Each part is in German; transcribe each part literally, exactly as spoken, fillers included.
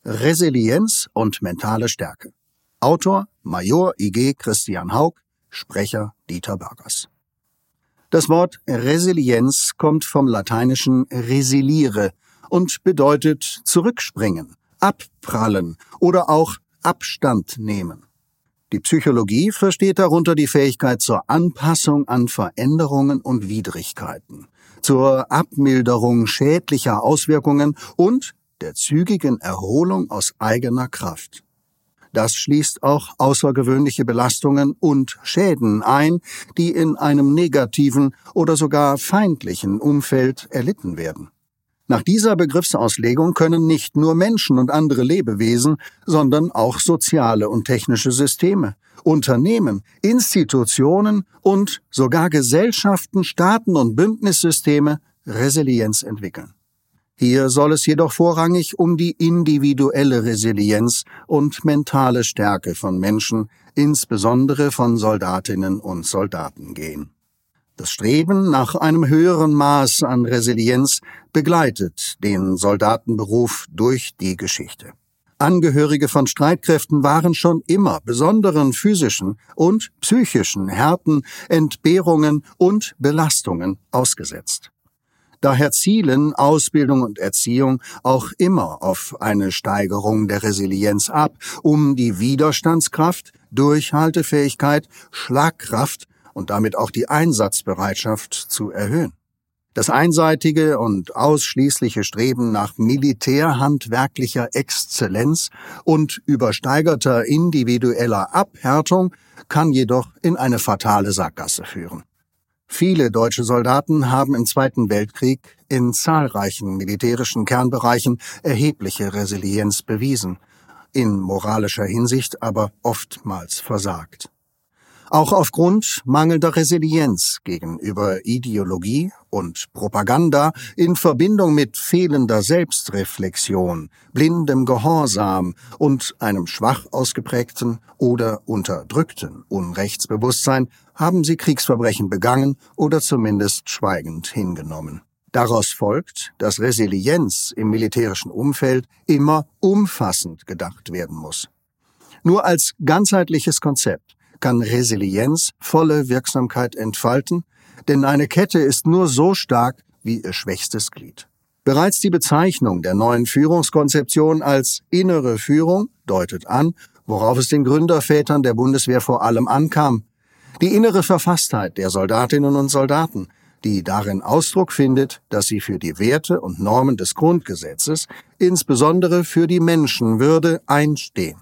Resilienz und mentale Stärke. Autor Major I G Christian Hauck, Sprecher Dieter Bürgers. Das Wort Resilienz kommt vom lateinischen resiliere und bedeutet zurückspringen, abprallen oder auch Abstand nehmen. Die Psychologie versteht darunter die Fähigkeit zur Anpassung an Veränderungen und Widrigkeiten, zur Abmilderung schädlicher Auswirkungen und der zügigen Erholung aus eigener Kraft. Das schließt auch außergewöhnliche Belastungen und Schäden ein, die in einem negativen oder sogar feindlichen Umfeld erlitten werden. Nach dieser Begriffsauslegung können nicht nur Menschen und andere Lebewesen, sondern auch soziale und technische Systeme, Unternehmen, Institutionen und sogar Gesellschaften, Staaten und Bündnissysteme Resilienz entwickeln. Hier soll es jedoch vorrangig um die individuelle Resilienz und mentale Stärke von Menschen, insbesondere von Soldatinnen und Soldaten, gehen. Das Streben nach einem höheren Maß an Resilienz begleitet den Soldatenberuf durch die Geschichte. Angehörige von Streitkräften waren schon immer besonderen physischen und psychischen Härten, Entbehrungen und Belastungen ausgesetzt. Daher zielen Ausbildung und Erziehung auch immer auf eine Steigerung der Resilienz ab, um die Widerstandskraft, Durchhaltefähigkeit, Schlagkraft und damit auch die Einsatzbereitschaft zu erhöhen. Das einseitige und ausschließliche Streben nach militärhandwerklicher Exzellenz und übersteigerter individueller Abhärtung kann jedoch in eine fatale Sackgasse führen. Viele deutsche Soldaten haben im Zweiten Weltkrieg in zahlreichen militärischen Kernbereichen erhebliche Resilienz bewiesen, in moralischer Hinsicht aber oftmals versagt. Auch aufgrund mangelnder Resilienz gegenüber Ideologie und Propaganda in Verbindung mit fehlender Selbstreflexion, blindem Gehorsam und einem schwach ausgeprägten oder unterdrückten Unrechtsbewusstsein haben sie Kriegsverbrechen begangen oder zumindest schweigend hingenommen. Daraus folgt, dass Resilienz im militärischen Umfeld immer umfassend gedacht werden muss. Nur als ganzheitliches Konzept kann Resilienz volle Wirksamkeit entfalten, denn eine Kette ist nur so stark wie ihr schwächstes Glied. Bereits die Bezeichnung der neuen Führungskonzeption als innere Führung deutet an, worauf es den Gründervätern der Bundeswehr vor allem ankam: die innere Verfasstheit der Soldatinnen und Soldaten, die darin Ausdruck findet, dass sie für die Werte und Normen des Grundgesetzes, insbesondere für die Menschenwürde, einstehen.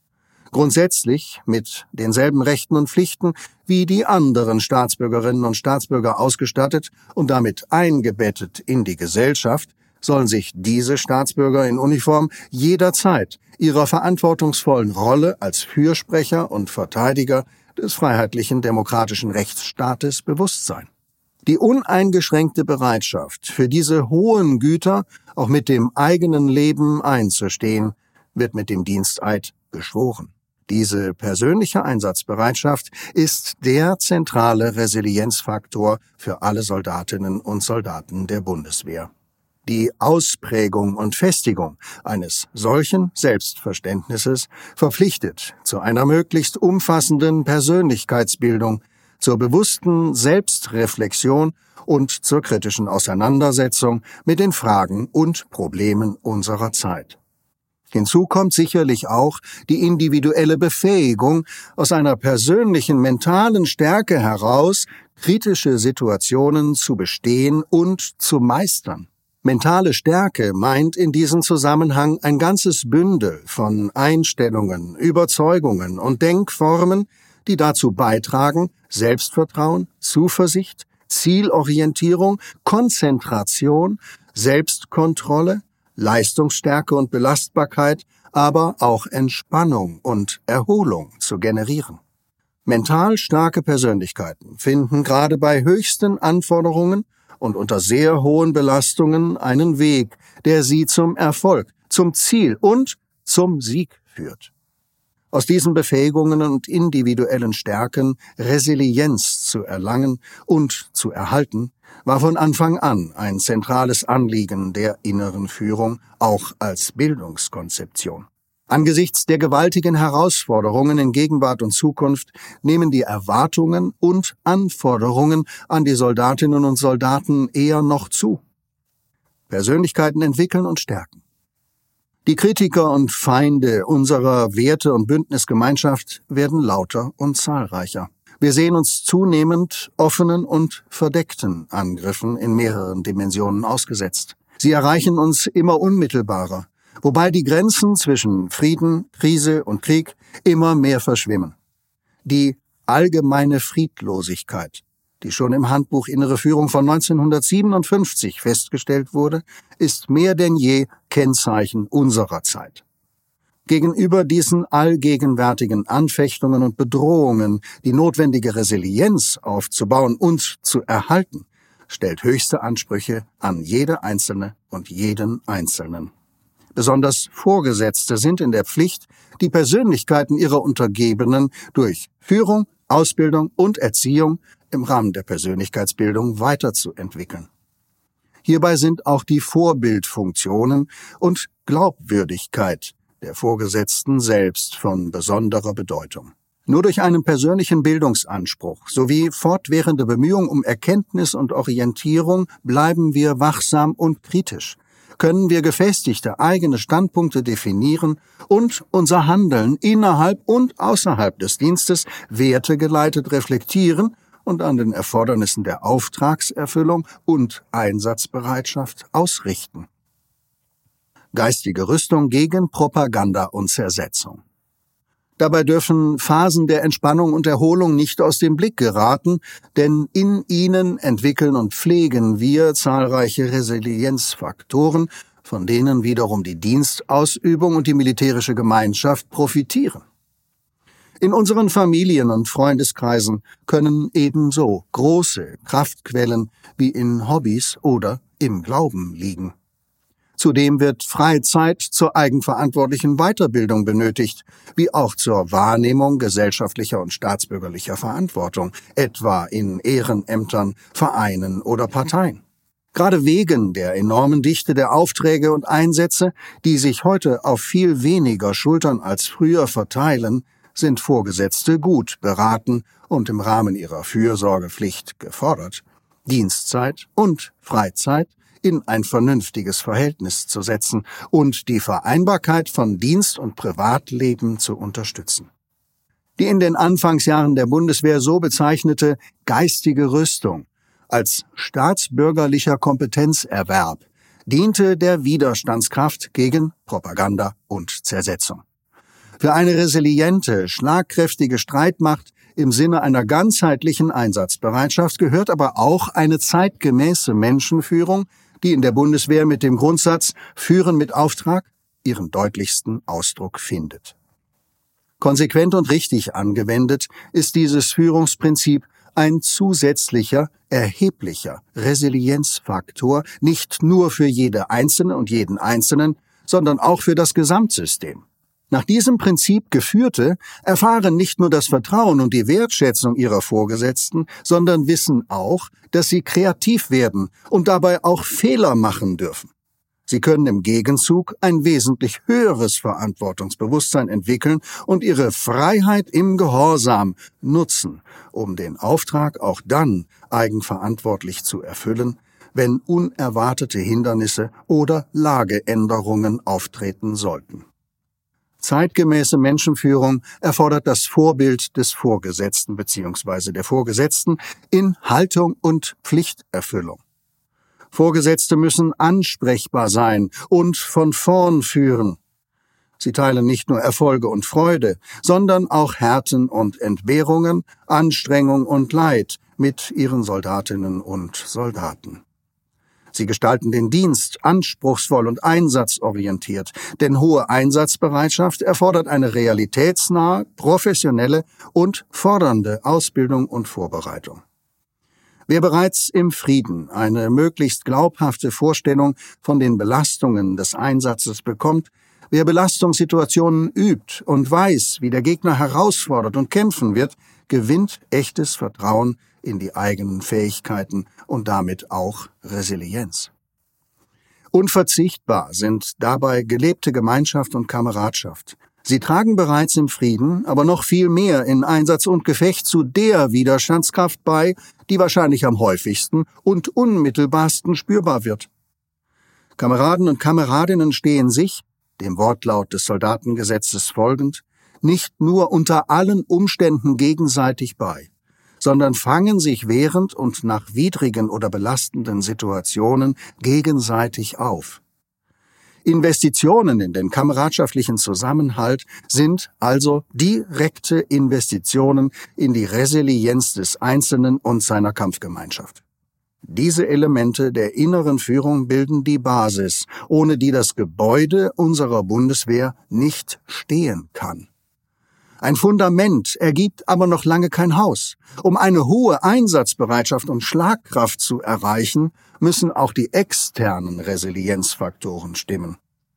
Grundsätzlich mit denselben Rechten und Pflichten wie die anderen Staatsbürgerinnen und Staatsbürger ausgestattet und damit eingebettet in die Gesellschaft, sollen sich diese Staatsbürger in Uniform jederzeit ihrer verantwortungsvollen Rolle als Fürsprecher und Verteidiger des freiheitlichen demokratischen Rechtsstaates bewusst sein. Die uneingeschränkte Bereitschaft, für diese hohen Güter auch mit dem eigenen Leben einzustehen, wird mit dem Diensteid geschworen. Diese persönliche Einsatzbereitschaft ist der zentrale Resilienzfaktor für alle Soldatinnen und Soldaten der Bundeswehr. Die Ausprägung und Festigung eines solchen Selbstverständnisses verpflichtet zu einer möglichst umfassenden Persönlichkeitsbildung, zur bewussten Selbstreflexion und zur kritischen Auseinandersetzung mit den Fragen und Problemen unserer Zeit. Hinzu kommt sicherlich auch die individuelle Befähigung, aus einer persönlichen mentalen Stärke heraus kritische Situationen zu bestehen und zu meistern. Mentale Stärke meint in diesem Zusammenhang ein ganzes Bündel von Einstellungen, Überzeugungen und Denkformen, die dazu beitragen, Selbstvertrauen, Zuversicht, Zielorientierung, Konzentration, Selbstkontrolle, Leistungsstärke und Belastbarkeit, aber auch Entspannung und Erholung zu generieren. Mental starke Persönlichkeiten finden gerade bei höchsten Anforderungen und unter sehr hohen Belastungen einen Weg, der sie zum Erfolg, zum Ziel und zum Sieg führt. Aus diesen Befähigungen und individuellen Stärken Resilienz zu erlangen und zu erhalten, war von Anfang an ein zentrales Anliegen der inneren Führung, auch als Bildungskonzeption. Angesichts der gewaltigen Herausforderungen in Gegenwart und Zukunft nehmen die Erwartungen und Anforderungen an die Soldatinnen und Soldaten eher noch zu. Persönlichkeiten entwickeln und stärken. Die Kritiker und Feinde unserer Werte- und Bündnisgemeinschaft werden lauter und zahlreicher. Wir sehen uns zunehmend offenen und verdeckten Angriffen in mehreren Dimensionen ausgesetzt. Sie erreichen uns immer unmittelbarer, wobei die Grenzen zwischen Frieden, Krise und Krieg immer mehr verschwimmen. Die allgemeine Friedlosigkeit, die schon im Handbuch Innere Führung von neunzehnhundertsiebenundfünfzig festgestellt wurde, ist mehr denn je Kennzeichen unserer Zeit. Gegenüber diesen allgegenwärtigen Anfechtungen und Bedrohungen die notwendige Resilienz aufzubauen und zu erhalten, stellt höchste Ansprüche an jede Einzelne und jeden Einzelnen. Besonders Vorgesetzte sind in der Pflicht, die Persönlichkeiten ihrer Untergebenen durch Führung, Ausbildung und Erziehung im Rahmen der Persönlichkeitsbildung weiterzuentwickeln. Hierbei sind auch die Vorbildfunktionen und Glaubwürdigkeit der Vorgesetzten selbst von besonderer Bedeutung. Nur durch einen persönlichen Bildungsanspruch sowie fortwährende Bemühungen um Erkenntnis und Orientierung bleiben wir wachsam und kritisch, können wir gefestigte eigene Standpunkte definieren und unser Handeln innerhalb und außerhalb des Dienstes wertegeleitet reflektieren und an den Erfordernissen der Auftragserfüllung und Einsatzbereitschaft ausrichten. Geistige Rüstung gegen Propaganda und Zersetzung. Dabei dürfen Phasen der Entspannung und Erholung nicht aus dem Blick geraten, denn in ihnen entwickeln und pflegen wir zahlreiche Resilienzfaktoren, von denen wiederum die Dienstausübung und die militärische Gemeinschaft profitieren. In unseren Familien und Freundeskreisen können ebenso große Kraftquellen wie in Hobbys oder im Glauben liegen. Zudem wird Freizeit zur eigenverantwortlichen Weiterbildung benötigt, wie auch zur Wahrnehmung gesellschaftlicher und staatsbürgerlicher Verantwortung, etwa in Ehrenämtern, Vereinen oder Parteien. Gerade wegen der enormen Dichte der Aufträge und Einsätze, die sich heute auf viel weniger Schultern als früher verteilen, sind Vorgesetzte gut beraten und im Rahmen ihrer Fürsorgepflicht gefordert, Dienstzeit und Freizeit in ein vernünftiges Verhältnis zu setzen und die Vereinbarkeit von Dienst und Privatleben zu unterstützen. Die in den Anfangsjahren der Bundeswehr so bezeichnete geistige Rüstung als staatsbürgerlicher Kompetenzerwerb diente der Widerstandskraft gegen Propaganda und Zersetzung. Für eine resiliente, schlagkräftige Streitmacht im Sinne einer ganzheitlichen Einsatzbereitschaft gehört aber auch eine zeitgemäße Menschenführung, die in der Bundeswehr mit dem Grundsatz Führen mit Auftrag ihren deutlichsten Ausdruck findet. Konsequent und richtig angewendet ist dieses Führungsprinzip ein zusätzlicher, erheblicher Resilienzfaktor nicht nur für jede Einzelne und jeden Einzelnen, sondern auch für das Gesamtsystem. Nach diesem Prinzip Geführte erfahren nicht nur das Vertrauen und die Wertschätzung ihrer Vorgesetzten, sondern wissen auch, dass sie kreativ werden und dabei auch Fehler machen dürfen. Sie können im Gegenzug ein wesentlich höheres Verantwortungsbewusstsein entwickeln und ihre Freiheit im Gehorsam nutzen, um den Auftrag auch dann eigenverantwortlich zu erfüllen, wenn unerwartete Hindernisse oder Lageänderungen auftreten sollten. Zeitgemäße Menschenführung erfordert das Vorbild des Vorgesetzten bzw. der Vorgesetzten in Haltung und Pflichterfüllung. Vorgesetzte müssen ansprechbar sein und von vorn führen. Sie teilen nicht nur Erfolge und Freude, sondern auch Härten und Entbehrungen, Anstrengung und Leid mit ihren Soldatinnen und Soldaten. Sie gestalten den Dienst anspruchsvoll und einsatzorientiert, denn hohe Einsatzbereitschaft erfordert eine realitätsnahe, professionelle und fordernde Ausbildung und Vorbereitung. Wer bereits im Frieden eine möglichst glaubhafte Vorstellung von den Belastungen des Einsatzes bekommt, Wer Belastungssituationen übt und weiß, wie der Gegner herausfordert und kämpfen wird, gewinnt echtes Vertrauen in die eigenen Fähigkeiten und damit auch Resilienz. Unverzichtbar sind dabei gelebte Gemeinschaft und Kameradschaft. Sie tragen bereits im Frieden, aber noch viel mehr in Einsatz und Gefecht zu der Widerstandskraft bei, die wahrscheinlich am häufigsten und unmittelbarsten spürbar wird. Kameraden und Kameradinnen stehen sich, dem Wortlaut des Soldatengesetzes folgend, nicht nur unter allen Umständen gegenseitig bei, sondern fangen sich während und nach widrigen oder belastenden Situationen gegenseitig auf. Investitionen in den kameradschaftlichen Zusammenhalt sind also direkte Investitionen in die Resilienz des Einzelnen und seiner Kampfgemeinschaft. Diese Elemente der inneren Führung bilden die Basis, ohne die das Gebäude unserer Bundeswehr nicht stehen kann. Ein Fundament ergibt aber noch lange kein Haus. Um eine hohe Einsatzbereitschaft und Schlagkraft zu erreichen, müssen auch die externen Resilienzfaktoren stimmen.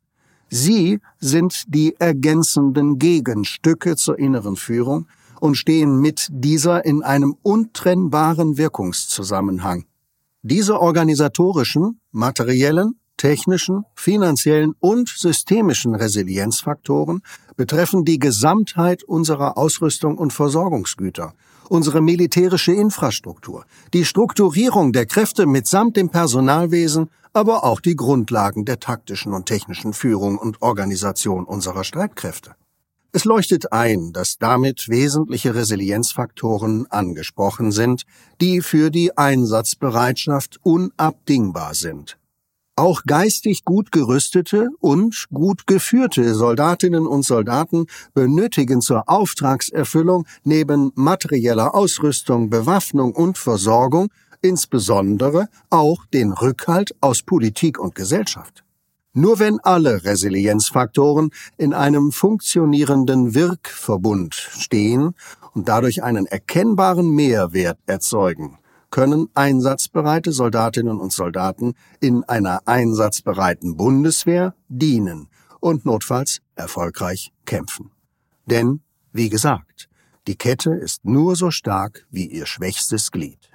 Sie sind die ergänzenden Gegenstücke zur inneren Führung und stehen mit dieser in einem untrennbaren Wirkungszusammenhang. Diese organisatorischen, materiellen, technischen, finanziellen und systemischen Resilienzfaktoren betreffen die Gesamtheit unserer Ausrüstung und Versorgungsgüter, unsere militärische Infrastruktur, die Strukturierung der Kräfte mitsamt dem Personalwesen, aber auch die Grundlagen der taktischen und technischen Führung und Organisation unserer Streitkräfte. Es leuchtet ein, dass damit wesentliche Resilienzfaktoren angesprochen sind, die für die Einsatzbereitschaft unabdingbar sind. Auch geistig gut gerüstete und gut geführte Soldatinnen und Soldaten benötigen zur Auftragserfüllung neben materieller Ausrüstung, Bewaffnung und Versorgung insbesondere auch den Rückhalt aus Politik und Gesellschaft. Nur wenn alle Resilienzfaktoren in einem funktionierenden Wirkverbund stehen und dadurch einen erkennbaren Mehrwert erzeugen, können einsatzbereite Soldatinnen und Soldaten in einer einsatzbereiten Bundeswehr dienen und notfalls erfolgreich kämpfen. Denn, wie gesagt, die Kette ist nur so stark wie ihr schwächstes Glied.